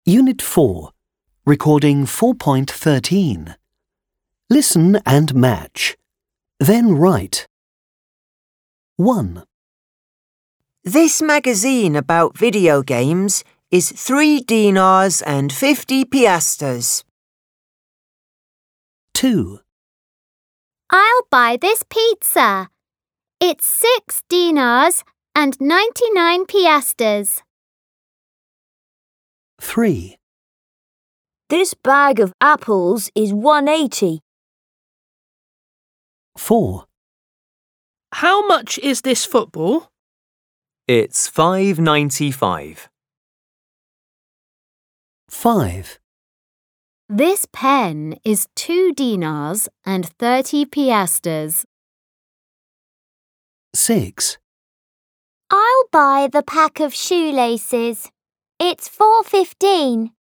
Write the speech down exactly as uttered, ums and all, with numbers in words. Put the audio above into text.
Unit four, recording four point thirteen. Listen and match. Then write. one. This magazine about video games is three dinars and fifty piastres. two. I'll buy this pizza. It's six dinars and ninety-nine piastres. three. This bag of apples is one eighty. four. How much is this football? It's five ninety-five. five. This pen is two dinars and thirty piastres. six. I'll buy the pack of shoelaces. It's four fifteen.